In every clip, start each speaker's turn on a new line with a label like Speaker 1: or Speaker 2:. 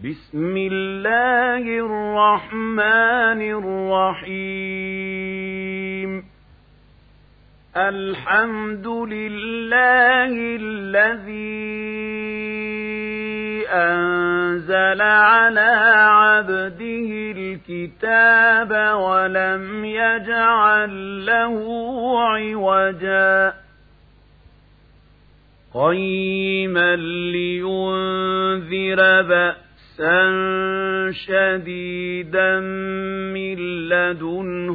Speaker 1: بسم الله الرحمن الرحيم الحمد لله الذي أنزل على عبده الكتاب ولم يجعل له عوجا قيما لينذر بأسا شديدا من لدنه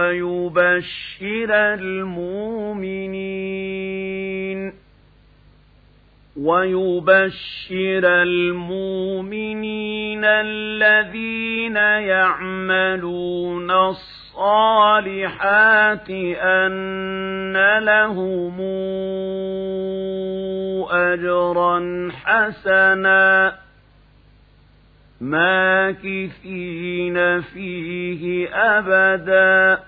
Speaker 1: ويبشر المؤمنين الذين يعملون الصالحات أن لهم أجرا حسنا ماكثين فيه أبدا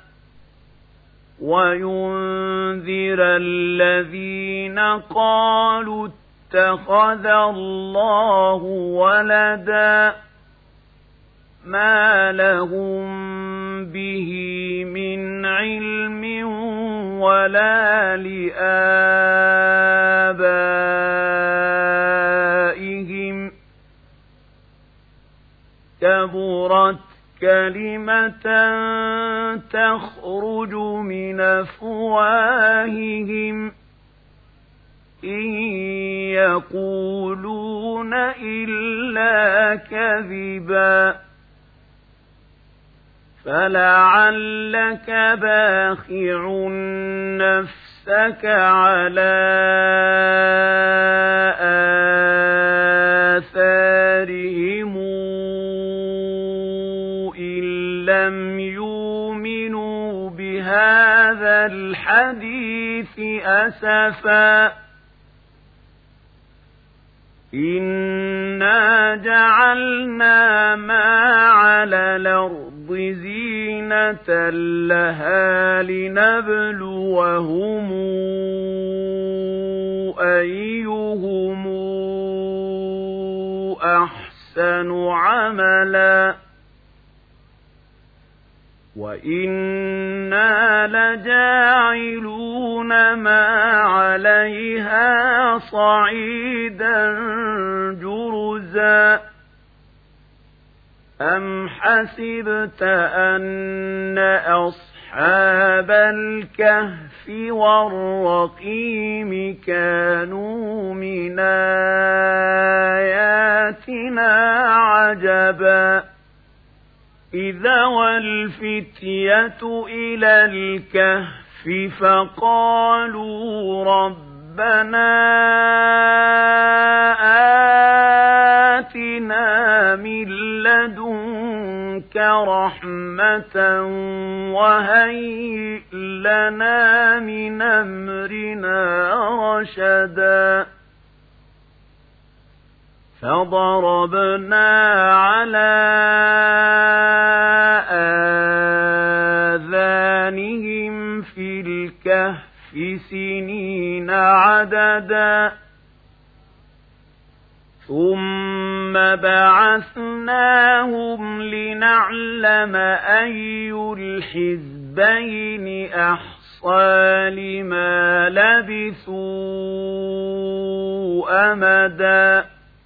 Speaker 1: وينذر الذين قالوا اتخذ الله ولدا ما لهم به من علم ولا لآبائهم كبرت كلمة تخرج من أفواههم إن يقولون إلا كذبا فلعلك باخع نفسك على آثارهم إن لم يؤمنوا بهذا الحديث أسفا إنا جعلنا ما على الأرض زينة لها لنبلوهم أيهم أحسن عملا وإنا لجاعلون ما عليها صعيدا جرزا أم حسبت أن أصحاب الكهف والرقيم كانوا من آياتنا عجبا إذا والفتية إلى الكهف فقالوا ربنا آتنا من لدنك رحمة وهيئ لنا من أمرنا رشدا فضربنا على آذانهم في الكهف سنين عددا ثم بعثناهم لنعلم أي الحزبين أحصى لما لبثوا أمدا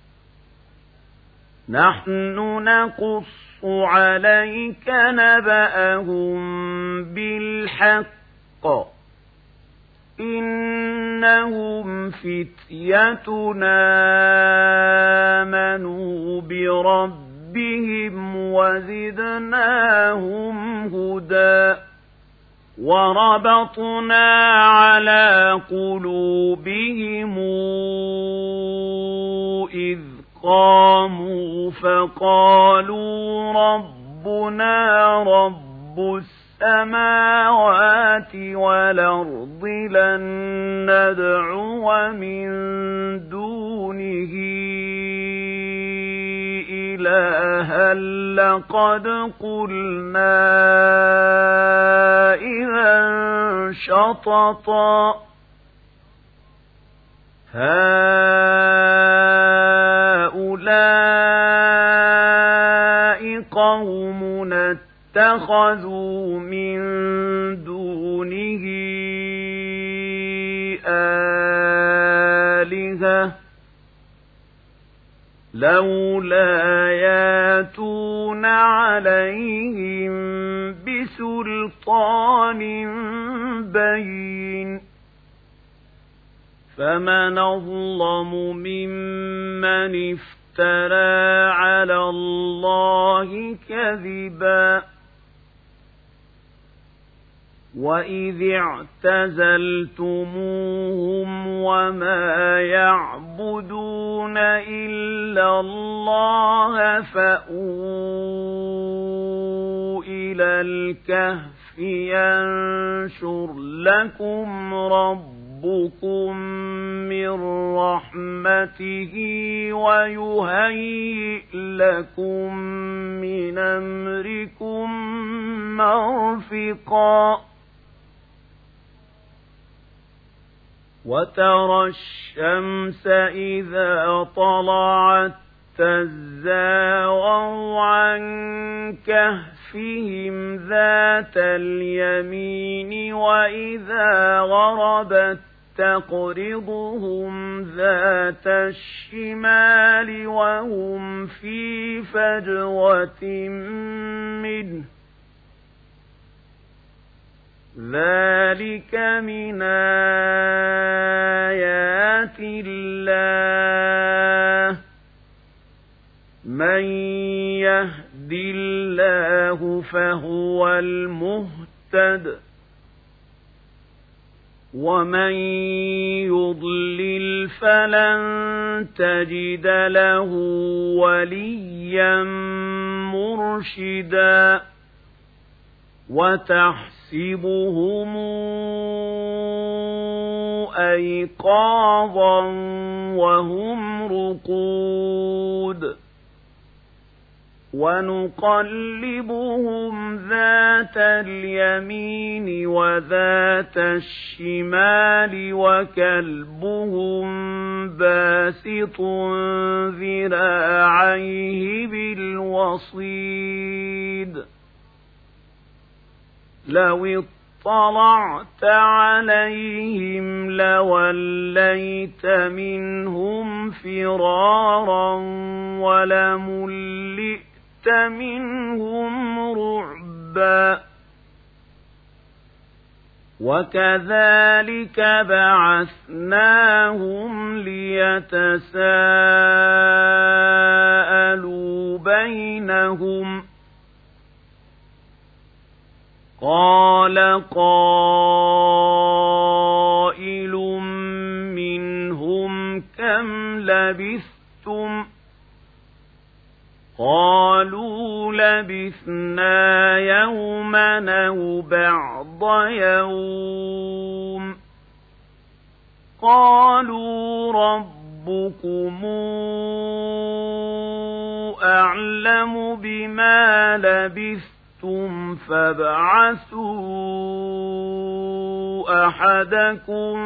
Speaker 1: نحن نقص عليك نبأهم بالحق إنهم فتيتنا آمنوا بربهم وزدناهم هدى وربطنا على قلوبهم إذ قاموا فقالوا ربنا رب السماوات والأرض لن ندعو من دونه إلها لقد قلنا إذا شططا هؤلاء اتخذوا من دونه آلهة لولا ياتون عليهم بسلطان بين فمن أظلم ممن افترى على الله كذبا وإذ اعتزلتموهم وما يعبدون إلا الله فأووا إلى الكهف ينشر لكم ربكم من رحمته ويهيئ لكم من أمركم مرفقا وترى الشمس إذا طلعت تزاور عن كهفهم ذات اليمين وإذا غربت تقرضهم ذات الشمال وهم في فجوة منه ذلك من آيات الله من يهد الله فهو المهتد ومن يضلل فلن تجد له وليا مرشدا وتحسبهم أيقاظا وهم رقود ونقلبهم ذات اليمين وذات الشمال وكلبهم باسط ذراعيه بالوصيد لو اطلعت عليهم لوليت منهم فرارا ولملئت منهم رعبا وكذلك بعثناهم ليتساءلوا بينهم قال قائل منهم كم لبثتم قالوا لبثنا يوما أو بعض يوم قالوا ربكم أعلم بما لبثتم فابعثوا أحدكم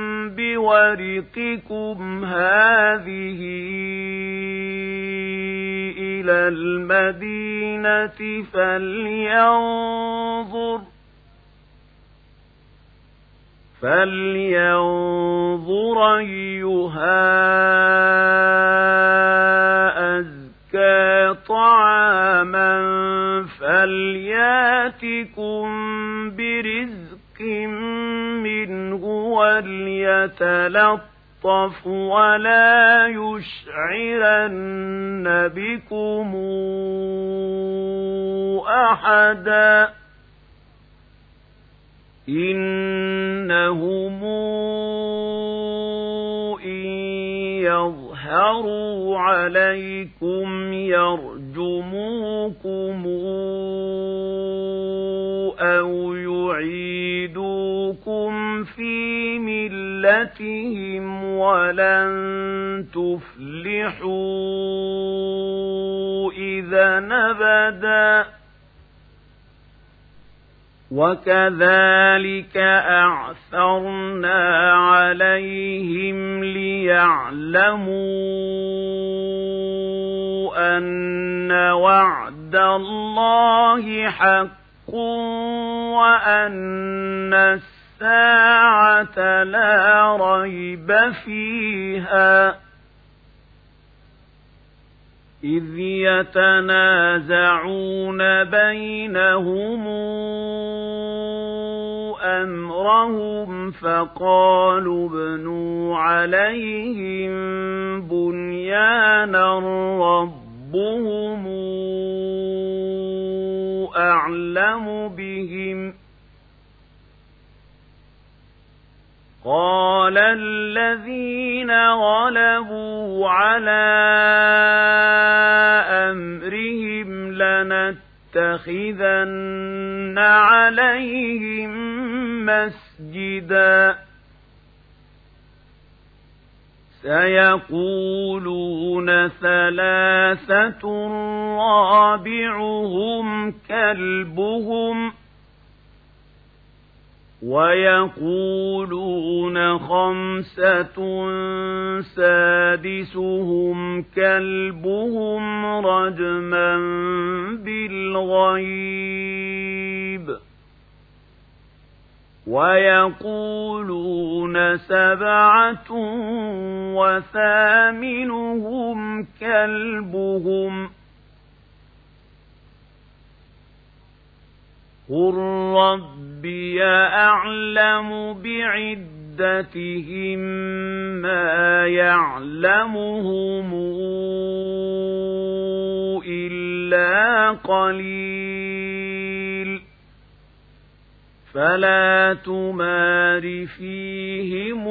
Speaker 1: بورقكم هذه إلى المدينة فلينظر أيها أزكى طعاما فلياتكم برزق منه وليتلطف ولا يشعرن بكم أحدا إنهم إن يظهروا عليكم يرجموكم أو يعيدوكم في ملتهم ولن تفلحوا إذا أبدا وكذلك أعثرنا عليهم ليعلموا أن وعد وعد الله حق وأن الساعة لا ريب فيها إذ يتنازعون بينهم أمرهم فقالوا ابنوا عليهم بنيانا ربهم أعلم بهم قال الذين غلبوا على أمرهم لنتخذن عليهم مسجدا سيقولون ثلاثة رابعهم كلبهم ويقولون خمسة سادسهم كلبهم رجما بالغيب ويقولون سبعة وثامنهم كلبهم قل ربي أعلم بعدتهم ما يعلمهم إلا قليل فلا تمار فيهم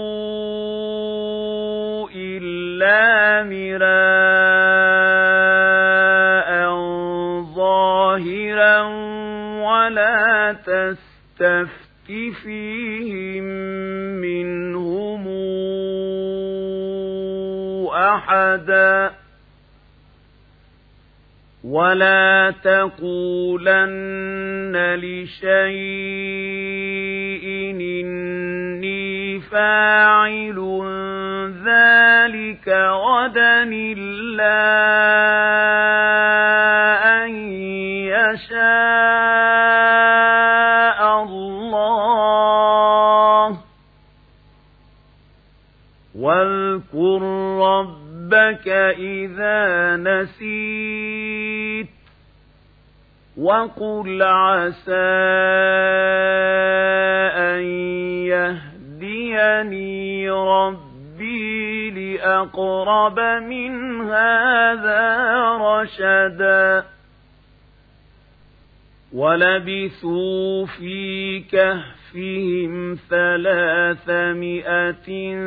Speaker 1: إلا مراء ظاهرا ولا تستفت فيهم منهم أحدا ولا تقولن لشيء إني فاعل ذلك غدا إلا أن يشاء الله واذكر ربك إذا نسيت وقل عسى أن يهديني ربي لأقرب من هذا رشدا ولبثوا في كهفهم 300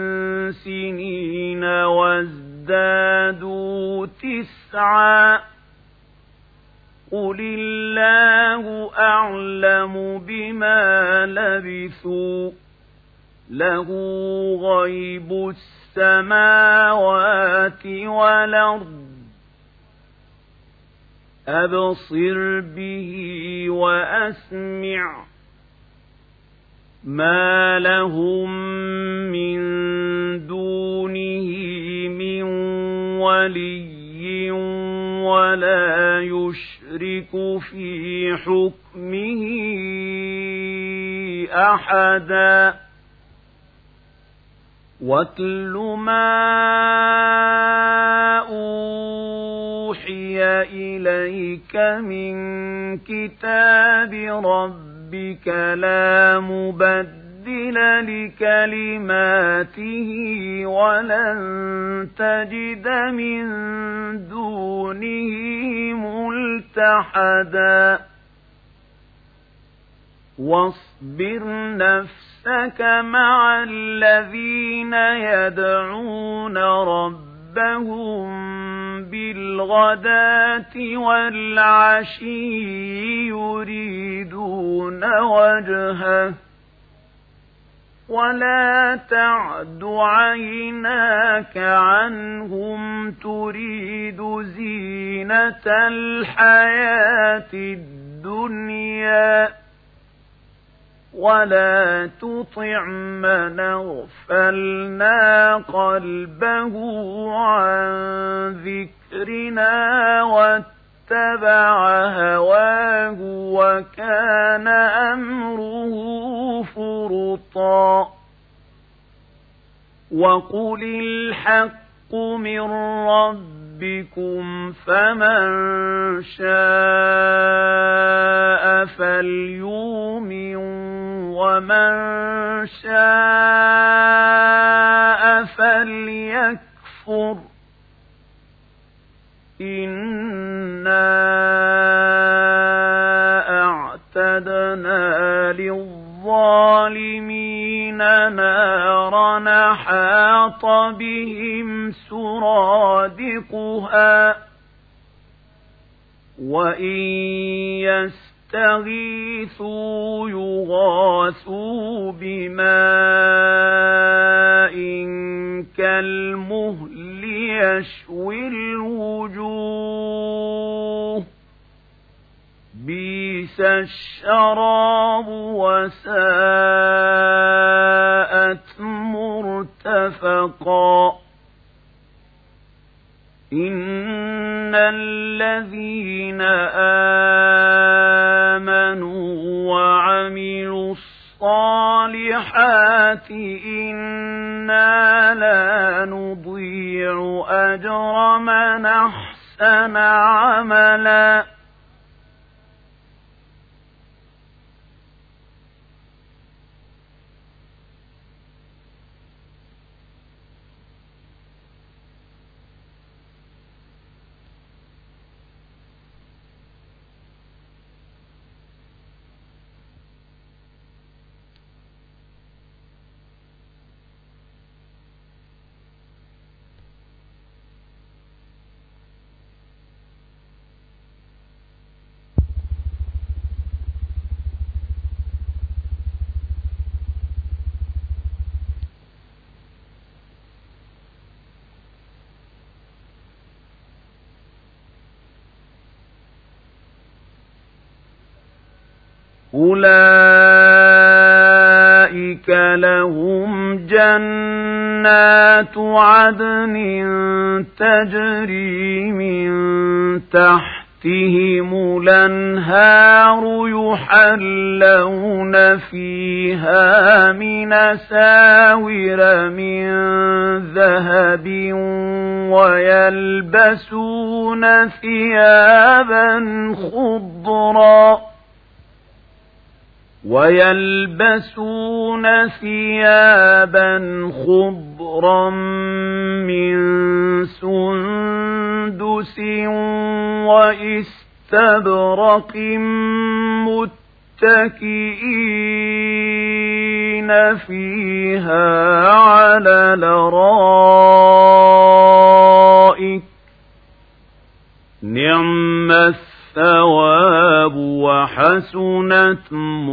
Speaker 1: سنين وازدادوا 9 قل الله أعلم بما لبثوا له غيب السماوات والأرض أبصر به وأسمع ما لهم من دونه من ولي ولا يشرك في حكمه أحدا واتل ما أوحي إليك من كتاب ربك لا مبدل لكلماته ولن تجد من دونه ملتحدا واصبر نفسك مع الذين يدعون ربهم بالغداة والعشي يريدون وجهه ولا تعد عيناك عنهم تريد زينة الحياة الدنيا ولا تطع من اغفلنا قلبه عن ذكرنا واتبع هواه وكان أمره فرطا وقل الحق من ربكم فمن شاء فليؤمن ومن شاء فليكفر إنا أعتدنا للظالمين نارا أحاط بهم سرادقها وإن يستغيثوا يغاثوا بماء كالمهل يشوي الوجوه بئس الشراب وساءت مرتفقا إن الذين آمنوا وعملوا الصالحات إنا لا نضيع أجر من أحسن عملا أولئك لهم جنات عدن تجري من تحتهم الأنهار يحلون فيها من أساور من ذهب ويلبسون ثيابا خضرا من سندس وإستبرق متكئين فيها على الأرائك نعم الثواب وحسنت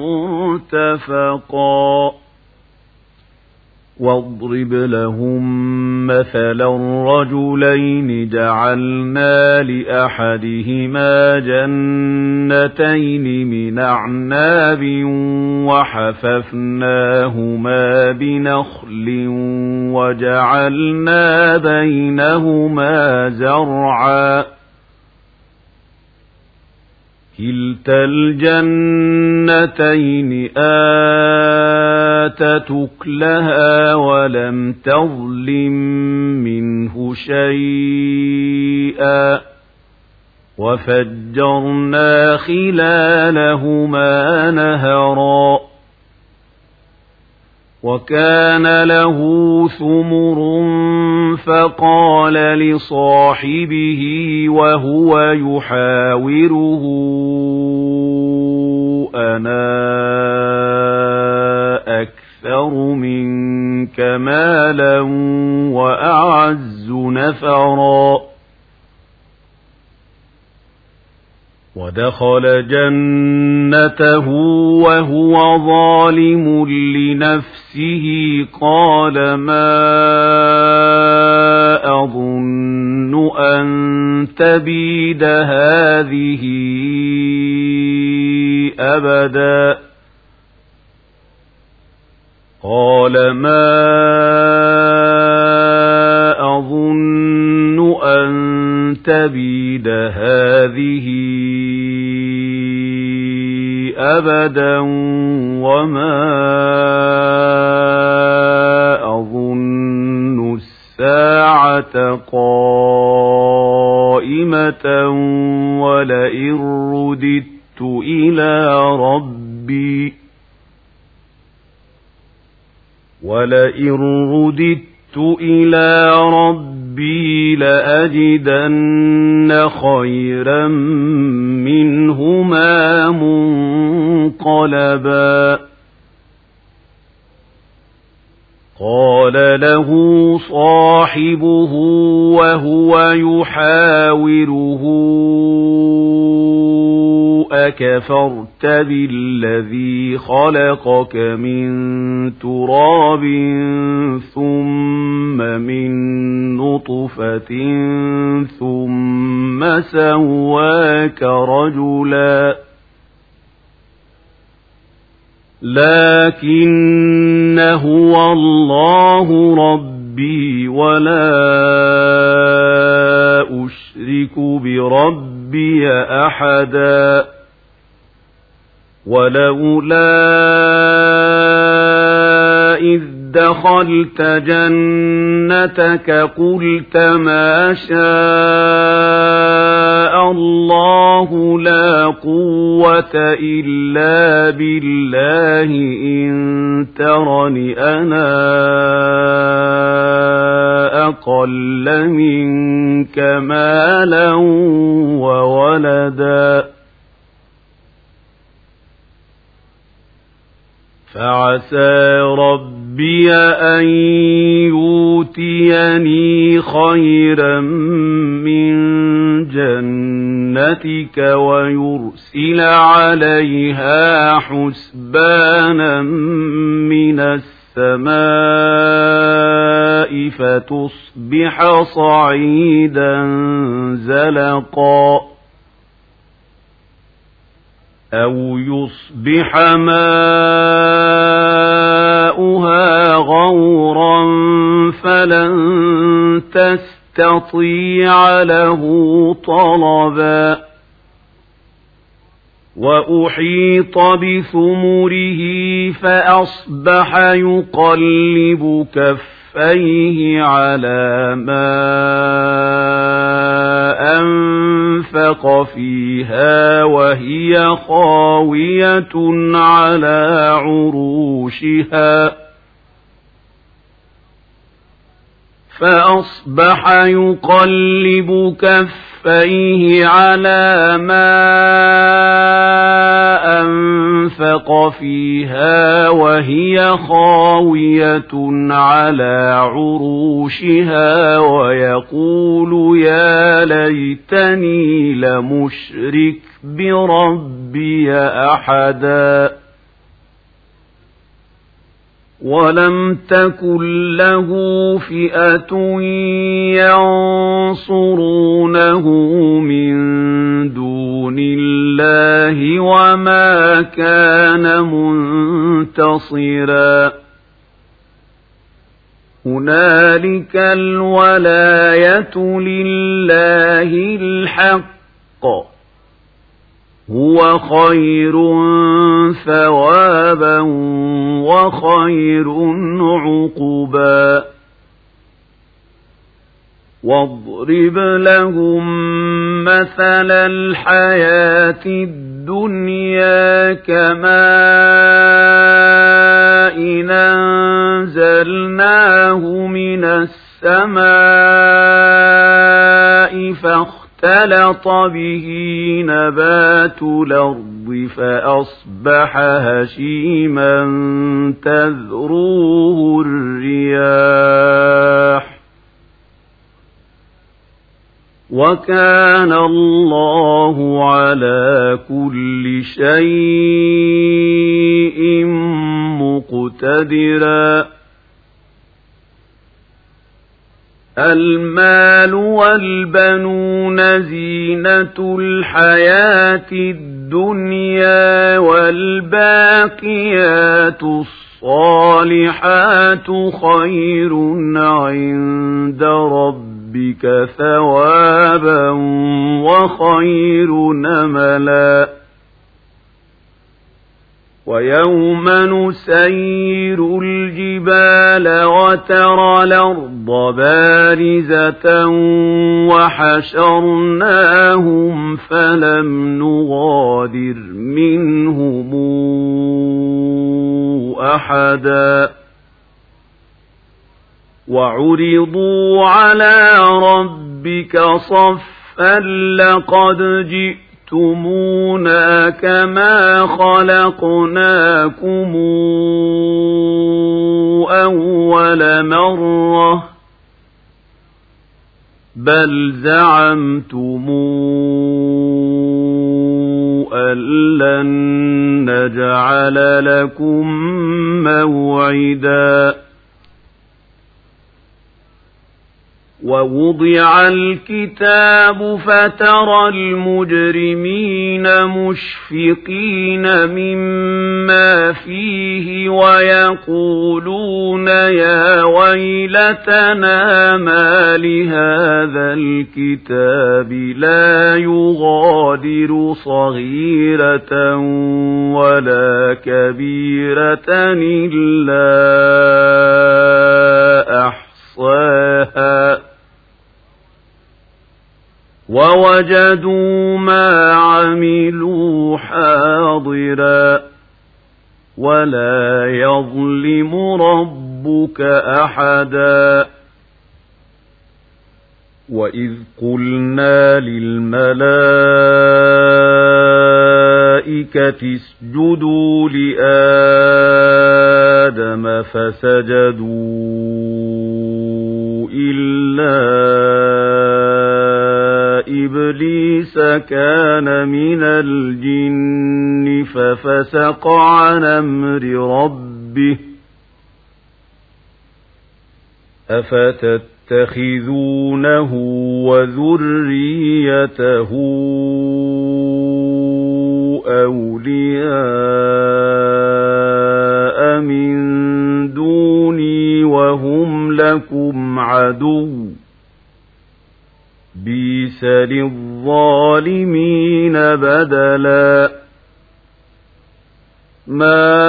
Speaker 1: مرتفقا واضرب لهم مثلا رجلين جعلنا لأحدهما جنتين من أعناب وحففناهما بنخل وجعلنا بينهما زرعا كلتا الجنتين آتت أكلها ولم تظلم منه شيئا وفجرنا خلالهما نهرا وكان له ثمر فقال لصاحبه وهو يحاوره أنا أكثر منك مالا وأعز نفرا ودخل جنته وهو ظالم لنفسه قال ما أظن أن تبيد هذه أبدا قال ما أظن أن تبيد هذه أبدا وما أظن الساعة قائمة ولئن رددت إلى ربي لأجدن خيرا منهما منقلبا قال له صاحبه وهو يحاوره أكفرت بالذي خلقك من تراب ثم من نطفة ثم سواك رجلا لكن هو الله ربي ولا أشرك بربي أحدا ولولا إذ دخلت جنتك قلت ما شاء الله لا قوة إلا بالله إن ترني أنا أقل منك مالا وولدا فعسى ربي أن يؤتيني خيرا من جنتك ويرسل عليها حسبانا من السماء فتصبح صعيدا زلقا أو يصبح ماؤها غورا فلن تستطيع له طلبا وأحيط بثمره فأصبح يقلب كفيه على ما أنفق فيها وهي خاوية على عروشها فأصبح يقلب كفيه على ما أنفق فيها وهي خاوية على عروشها ويقول يا ليتني لمشرك بربي أحدا ولم تكن له فئة ينصرونه من دون الله وما كان منتصرا هنالك الولاية لله الحق هو خير ثوابا وخير عقبا واضرب لهم مثل الحياة الدنيا كماء أنزلناه من السماء فاختلط به نبات الأرض فأصبح هشيما تذروه الرياح وكان الله على كل شيء مقتدرا المال والبنون زينة الحياة الدنيا والباقيات الصالحات خير عند ربك ربك ثوابا وخير نملا ويوم نسير الجبال وترى الأرض بارزة وحشرناهم فلم نغادر منهم أحدا وعرضوا على ربك صفا لقد جئتمونا كما خلقناكم أول مرة بل زعمتم أن لن نجعل لكم موعدا ووضع الكتاب فترى المجرمين مشفقين مما فيه ويقولون يا ويلتنا ما لهذا الكتاب لا يغادر صغيرة ولا كبيرة إلا أحصاها ووجدوا ما عملوا حاضرا ولا يظلم ربك أحدا وإذ قلنا للملائكة اسجدوا لآدم فسجدوا إلا إبليس كان من الجن ففسق عن أمر ربه أفتتخذونه وذريته أولياء من دوني وهم لكم عدو بئس للظالمين بدلا ما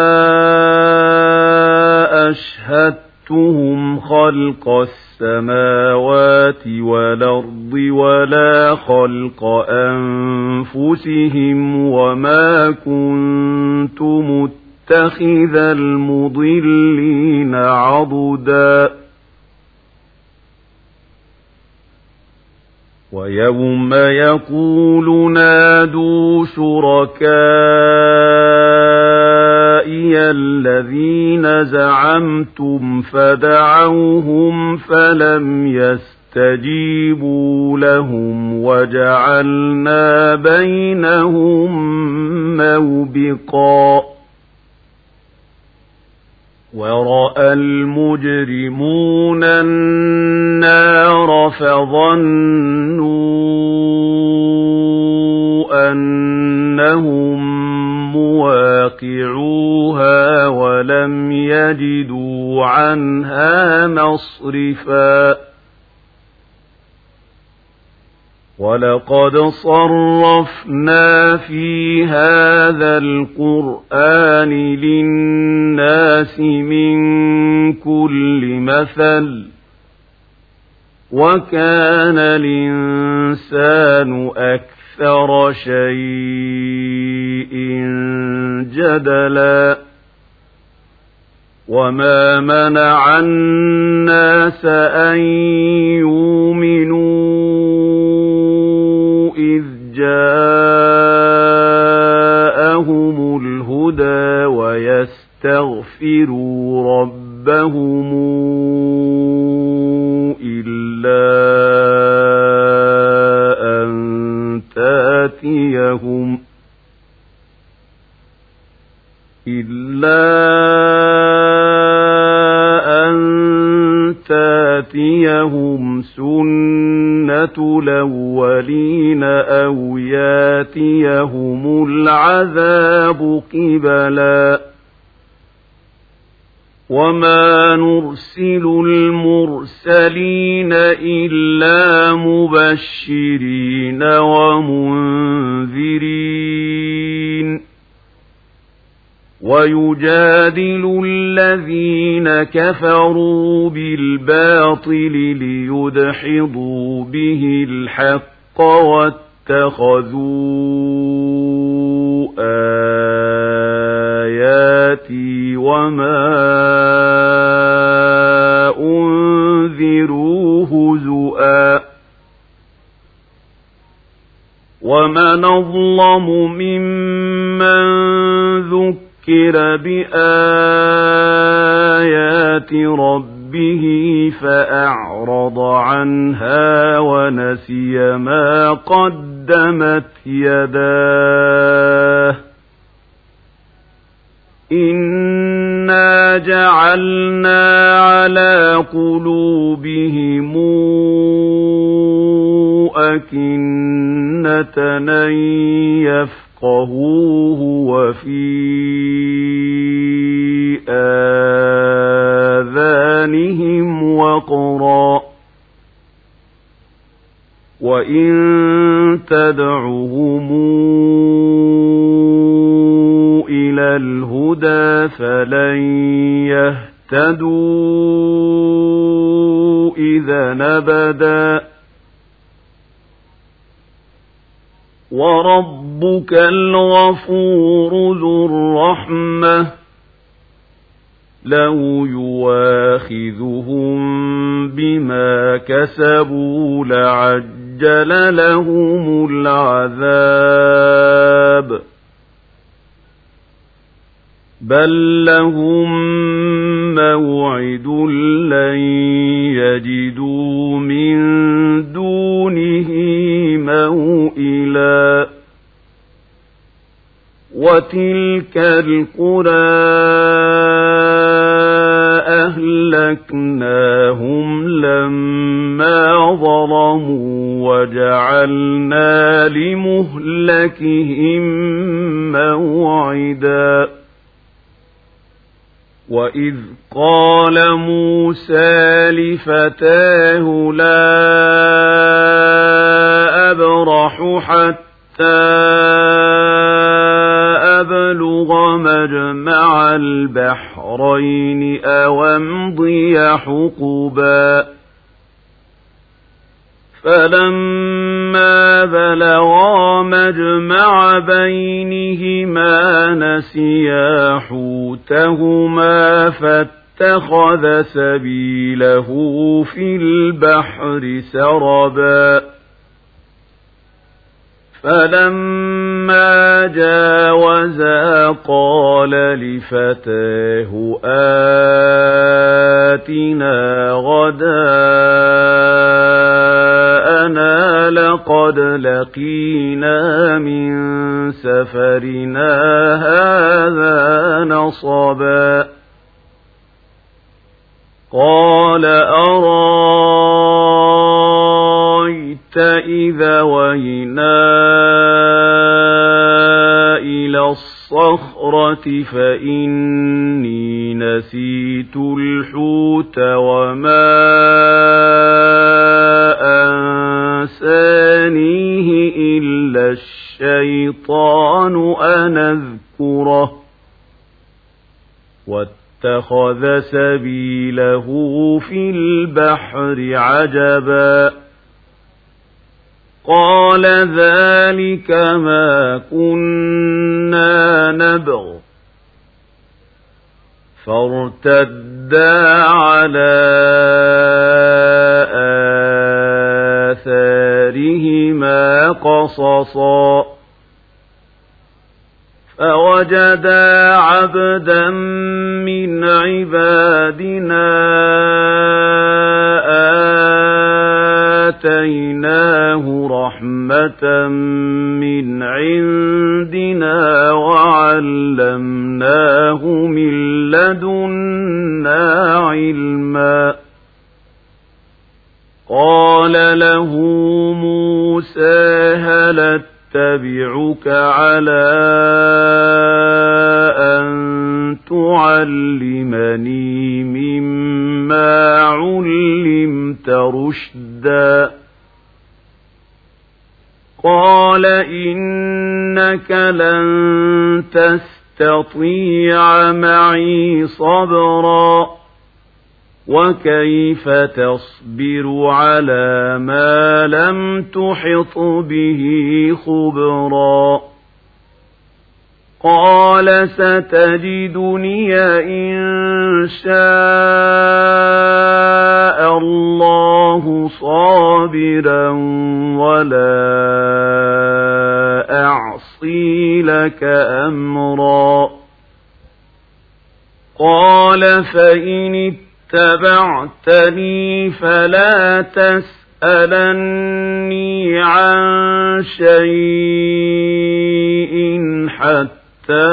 Speaker 1: أشهدتهم خلق السماوات والأرض ولا خلق أنفسهم وما كنت متخذ المضلين عضدا ويوم يقول نادوا شركائي الذين زعمتم فدعوهم فلم يستجيبوا لهم وجعلنا بينهم موبقا ورأى المجرمون النار فظنوا أنهم مواقعوها ولم يجدوا عنها مصرفا ولقد صرفنا في هذا القرآن للناس من كل مثل وكان الإنسان أكثر شيء جدلا وما منع الناس أن يؤمنوا إذ جاءهم الهدى ويستغفروا ربهم إلا أن تاتيهم سنة الأولين أو ياتيهم العذاب قبلا وما نرسل المرسلين إلا مبشرين ومنذرين ويجادل الذين كفروا بالباطل ليدحضوا به الحق واتخذوا آياتي وما أنذروا هزؤا ومن أظلم ممن ذكر بآيات ربه فأعرض عنها ونسي ما قدمت يداه إنا جعلنا على قلوبهم أكنة أن يفقهوه وفي آذانهم وقرا وإن تدعهم إلى الهدى فلن يهتدوا إذا أبدا وربك الغفور ذو الرحمة لو يواخذهم بما كسبوا لعجل لهم العذاب بل لهم موعد لن يجدوا من دونه موئلا وتلك القرى أهلكناهم لما ظلموا وجعلنا لمهلكهم موعدا وإذ قال موسى لفتاه لا أبرح حتى أبلغ مجمع البحرين أو أمضي حقبا فلما بلغا مجمع بينهما نسيا حوتهما فاتخذ سبيله في البحر سربا فلما جاوزا قال لفتاه آتنا غداءنا لقد لقينا من سفرنا هذا نصبا قال أرأيت إذا وينا إلى الصخرة فإني نسيت الحوت وما أنسانيه إلا الشيطان أن أذكره واتخذ سبيله في البحر عجبا قال ذلك ما كنا نبغ فارتدا على آثارهما قصصا فوجدا عبدا من عبادنا آتيناه رحمة من عندنا وعلمناه من لدنا علما قال له موسى هل أتبعك على أن تعلمني مما علمت رشدا قال إنك لن تستطيع معي صبرا وكيف تصبر على ما لم تحط به خبرا قال ستجدني إن شاء الله صابرا ولا أعصي لك أمرا قال فإن اتبعتني فلا تسألني عن شيء حتى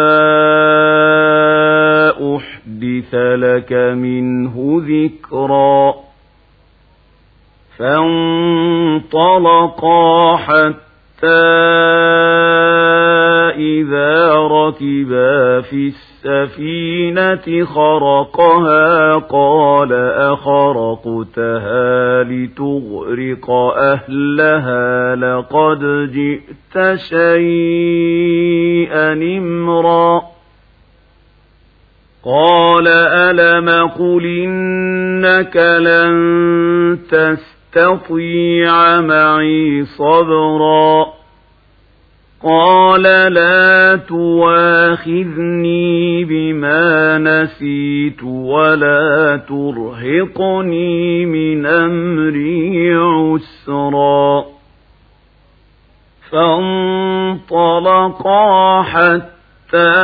Speaker 1: أحدث لك منه ذكرا فانطلقا حتى إذا ركبا في السفينة خرقها قال أخرقتها لتغرق أهلها لقد جئت شيئا إمرا قال ألم قل إنك لن تستطيع معي صبرا قال لا تواخذني بما نسيت ولا ترهقني من أمري عسرا فانطلقا حتى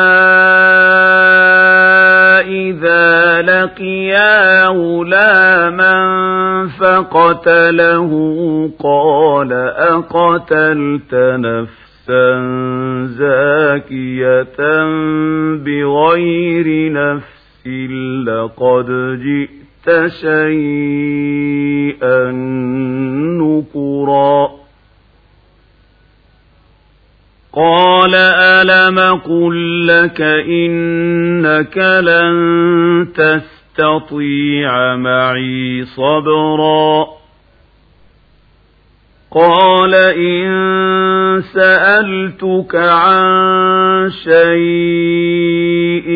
Speaker 1: إذا لقيا غلاما فقتله قال أقتلت نفسا زاكية بغير نفس لقد جئت شيئا نكرا قال ألم قل لك إنك لن تستطيع معي صبرا قال إن سألتك عن شيء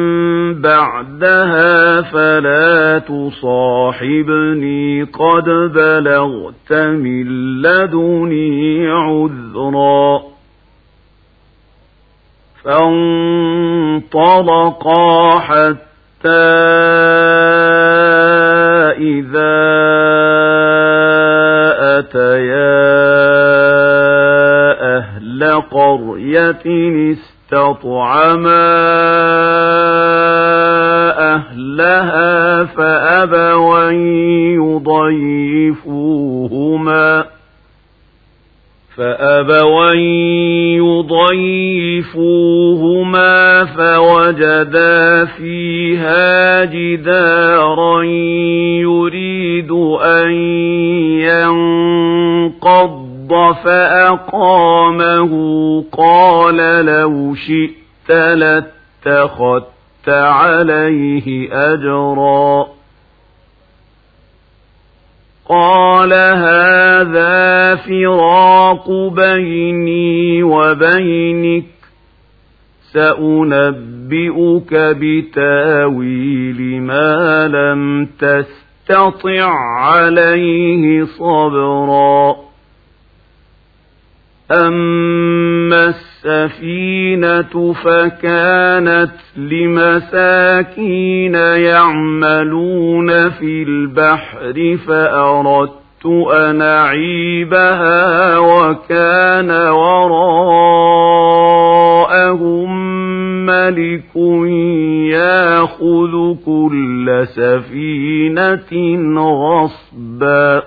Speaker 1: بعدها فلا تصاحبني قد بلغت من لدني عذرا فانطلقا حتى إذا أتيا أهل قرية استطعما أهلها فأبوا يضيفوهما فوجدا فيها جدارا يريد أن ينقض فأقامه قال لو شئت لاتخذت عليه أجرا قال هذا فراق بيني وبينك سأنبئك بتاويل ما لم تستطع عليه صبرا أما السفينة فكانت لمساكين يعملون في البحر فأردت أن أعيبها وكان وراءهم ملك يأخذ كل سفينة غصبا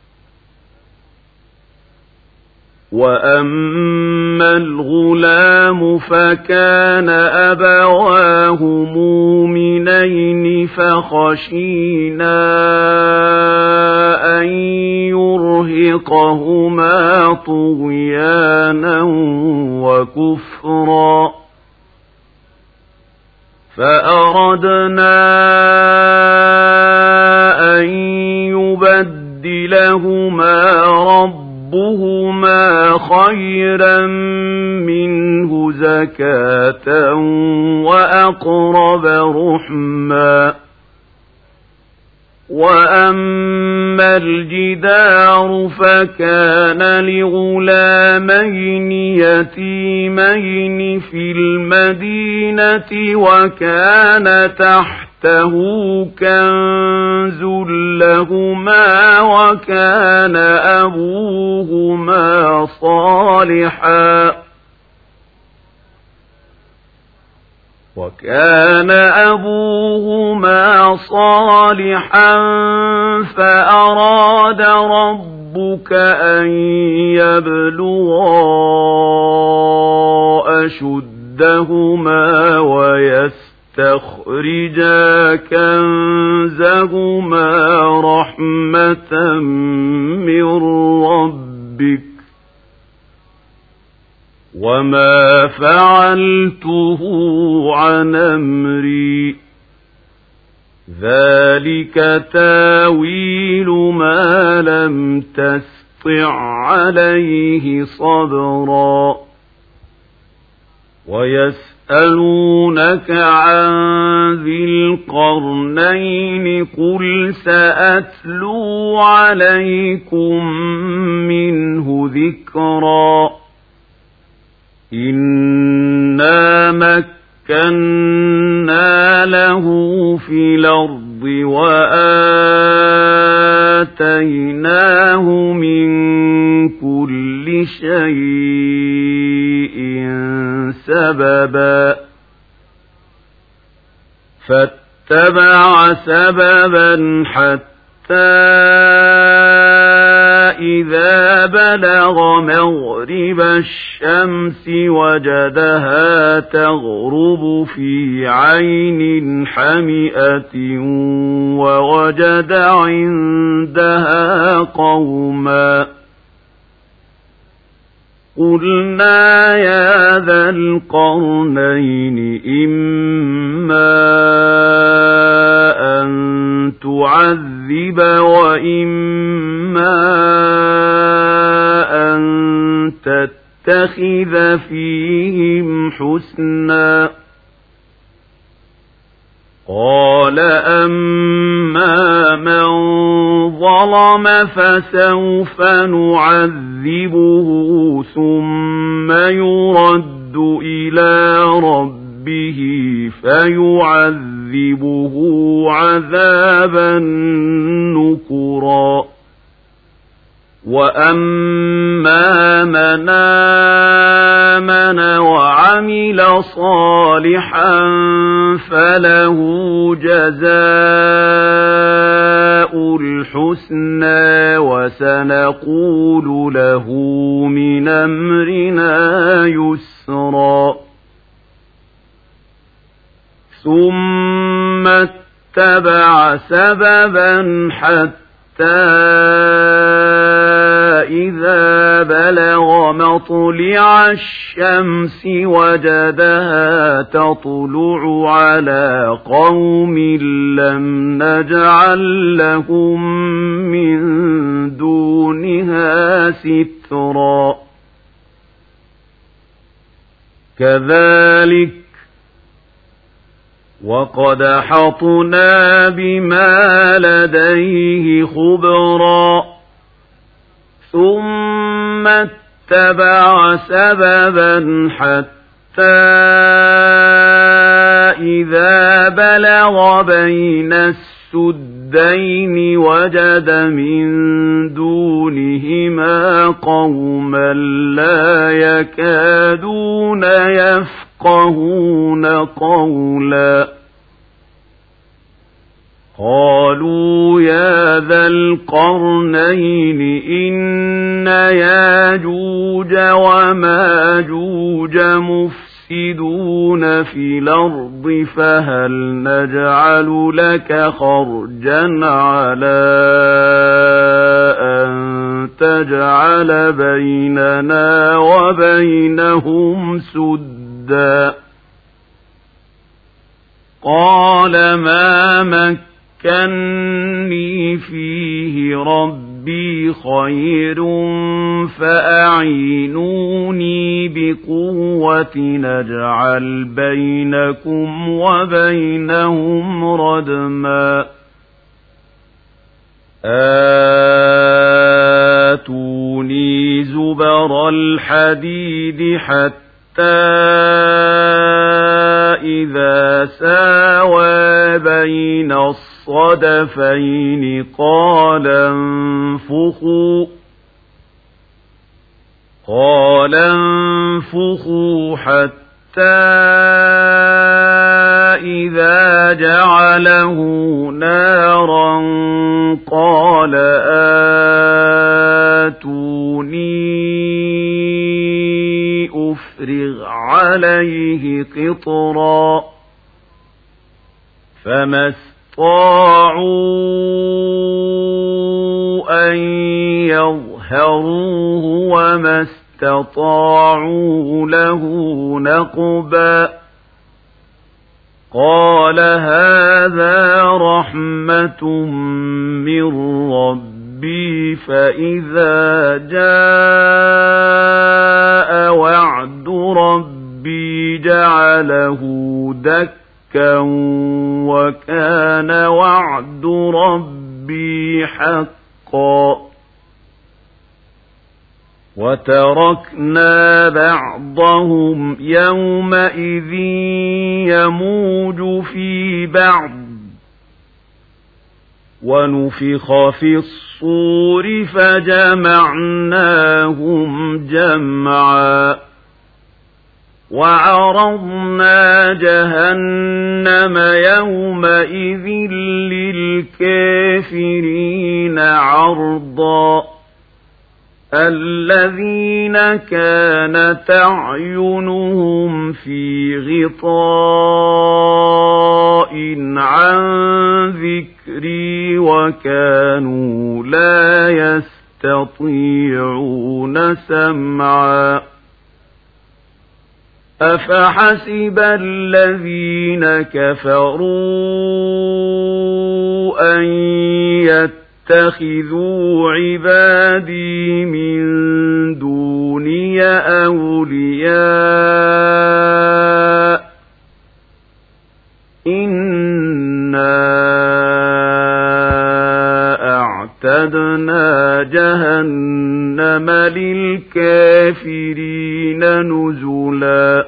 Speaker 1: وأما الغلام فكان أبواه مؤمنين فخشينا أن يرهقهما طغيانا وكفرا فأردنا أن يبدلهما ربهما خيرا منه زكاة وأقرب رحما وأما الجدار فكان لغلامين يتيمين في المدينة وكان تحته كنز لهما وكان أبوهما صالحا فأراد ربك أن يبلغا أشدهما ويستخرجا كنزهما رحمة من ربك وما فعلته عن أمري ذلك تاويل ما لم تسطع عليه صبرا ويسألونك عن ذي القرنين قل سأتلو عليكم منه ذكرا إنا مكنا له في الأرض وآتيناه من كل شيء سببا فاتبع سببا حتى إذا بلغ مغرب الشمس وجدها تغرب في عين حمئة ووجد عندها قوما قلنا يا ذا القرنين إما أن تعذب وإما أن تتخذ فيهم حسنا قال أما من ظلم فسوف نعذبه ثم يرد إلى ربه فيعذبه عذابا نكرا وأما من آمن وعمل صالحا فله جزاء الحسنى وسنقول له من أمرنا يسرا ثم اتبع سببا حتى إذا بلغ مطلع الشمس وجدها تطلع على قوم لم نجعل لهم من دونها سترا كذلك وقد أحطنا بما لديه خبرا ثم اتبع سببا حتى إذا بلغ بين السدين وجد من دونهما قوما لا يكادون يفقهون قولا قالوا يا ذا القرنين إن ياجوج وماجوج مفسدون في الأرض فهل نجعل لك خرجا على أن تجعل بيننا وبينهم سدا قال ما مكني فيه ربي خير فأعينوني بقوة نجعل بينكم وبينهم ردما آتوني زبر الحديد حتى إذا ساوى بين الصدفين قال انفخوا حتى إذا جعله نارا قال آتوني أفرغ عليه قطرا فما استطاعوا أن يظهروه وما استطاعوا له نقبا قال هذا رحمة من ربي فإذا جاء وعد ربي جعله دكا وكان وعد ربي حقا وتركنا بعضهم يومئذ يموج في بعض ونفخ في الصور فجمعناهم جمعا وعرضنا جهنم يومئذ للكافرين عرضا الذين كانت أعينهم في غطاء عن ذكري وكانوا لا يستطيعون سمعا أفحسب الذين كفروا أن يتخذوا عبادي من دوني أولياء إنا أعتدنا جهنم للكافرين نزلا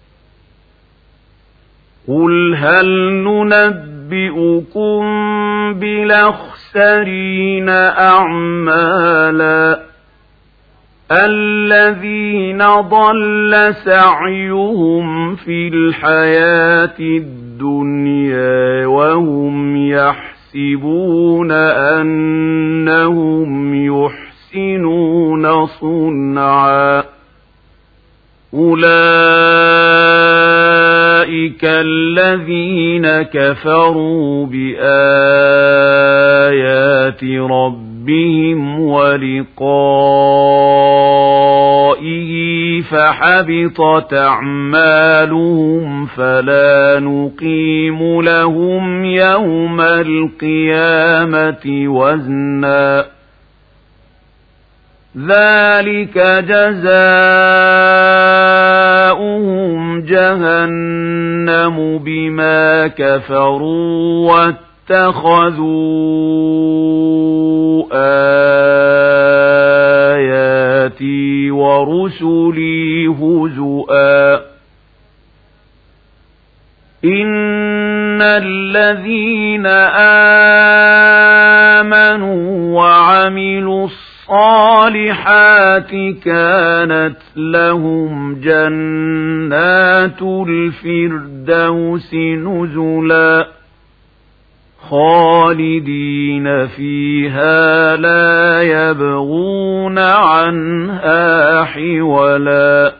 Speaker 1: قل هل ننبئكم بالأخسرين أعمالا الذين ضل سعيهم في الحياة الدنيا وهم يحسبون أنهم يحسنون صنعا أولئك الذين كفروا بآيات ربهم ولقائه فحبطت أعمالهم فلا نقيم لهم يوم القيامة وزنا ذلك جزاؤهم جهنم بما كفروا واتخذوا آياتي ورسلي هزؤا إن الذين آمنوا وعملوا الصالحات كانت لهم جنات الفردوس نزلا خالدين فيها لا يبغون عنها حولا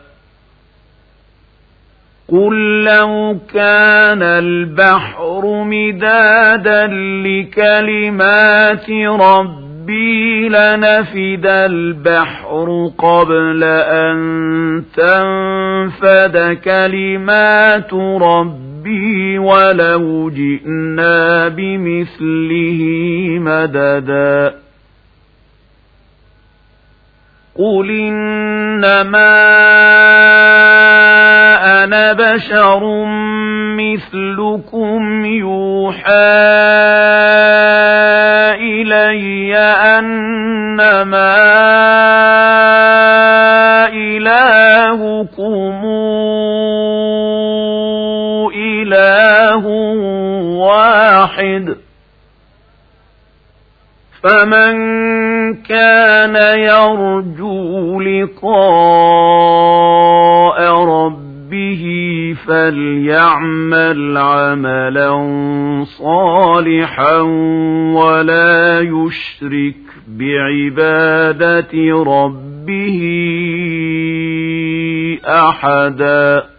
Speaker 1: قل لو كان البحر مدادا لكلمات ربي لنفد البحر قبل أن تنفد كلمات ربي ربي ولو جئنا بمثله مددا قل إنما أنا بشر مثلكم يوحى إلي أنما إلهكم إله واحد فمن كان يرجو لقاء ربه فليعمل عملا صالحا ولا يشرك بعبادة ربه أحدا